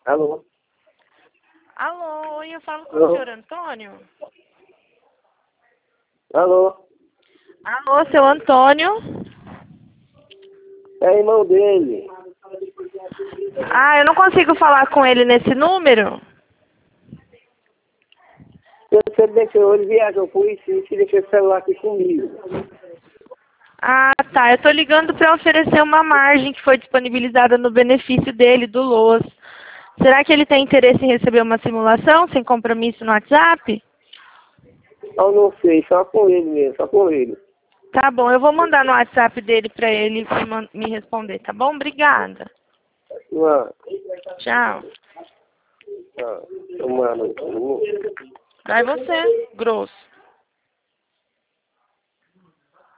Alô? Alô, oi, eu falo com Alô? o senhor Antônio? Alô? Alô, seu Antônio? É irmão dele. Ah, eu não consigo falar com ele nesse número? Você deixou, ele viajou por isso e deixou o celular aqui comigo. Ah, tá. Eu tô ligando para oferecer uma margem que foi disponibilizada no benefício dele, do LOAS. Será que ele tem interesse em receber uma simulação sem compromisso no WhatsApp? Eu não sei, só com ele mesmo, só com ele. Tá bom, eu vou mandar no WhatsApp dele para ele me responder, tá bom? Obrigada. Mano, Tchau. mano. Vai você, grosso.